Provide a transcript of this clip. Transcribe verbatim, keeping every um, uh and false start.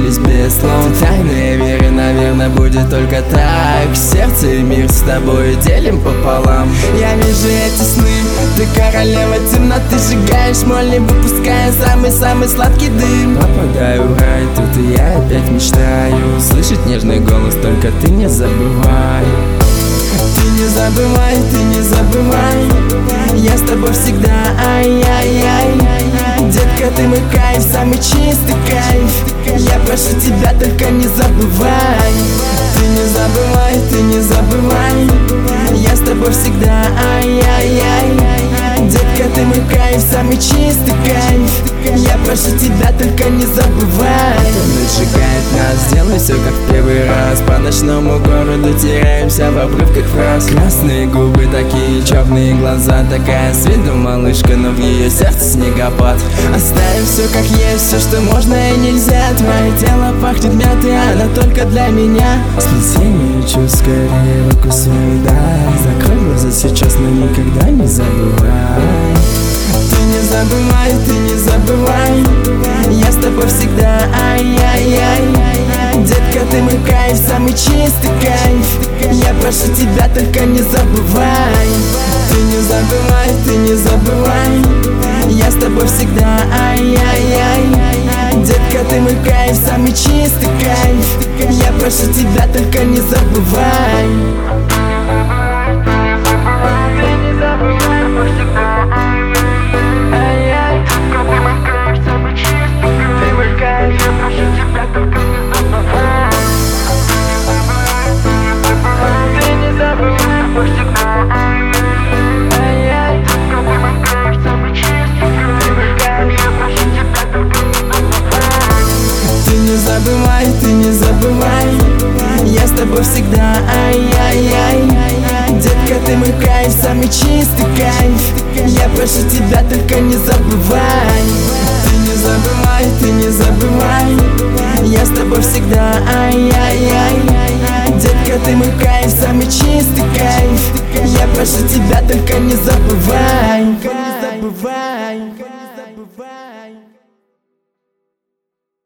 договорились без слов. Тайные веры, наверное, будет только так. Сердце и мир с тобой делим пополам. Я вижу эти сны, ты королева темноты. Сжигаешь моль, выпуская самый-самый сладкий дым. Попадаю в рай, тут и я опять мечтаю слышать нежный голос, только ты не забывай. Ты не забывай, ты не забывай, я с тобой всегда, ай-яй-яй. Детка, ты мой кайф, самый чистый кайф. Я прошу тебя, только не забывай. Ты не забывай, ты не забывай, я с тобой всегда, ай-яй-яй. Детка, ты мой кайф, самый чистый кайф. Я прошу тебя, только не забывай. Ночь сжигает нас, делай все как в первый раз. По ночному городу теряемся в обрывках фраз. Красные губы, такие черные глаза. Такая с виду малышка, но в ее сердце снегопад. Оставим все как есть, все, что можно и нельзя. Твое тело пахнет мятой, она только для меня. Сплетение чувств, скорее укусывай, да. Закрой глаза сейчас, но никогда не забывай. Ты не забывай, ты не забывай, я с тобой всегда, ай-яй-яй. Детка, ты мой кайф, самый чистый кайф. Я прошу тебя, только не забывай. Ты не забывай, ты не забывай, я с тобой всегда, ай-яй-яй. Детка, ты мой кайф, самый чистый кайф. Я прошу тебя, только не забывай. Ты не забывай, я с тобой всегда, ай-яй-яй. Детка, ты мой кайф, самый чистый кайф. Я прошу тебя, только не забывай. Ты не забывай, ты не забывай, я с тобой всегда, ай-яй-яй. Детка, ты мой кайф, самый чистый кайф. Я прошу тебя, только не забывай. Не забывай.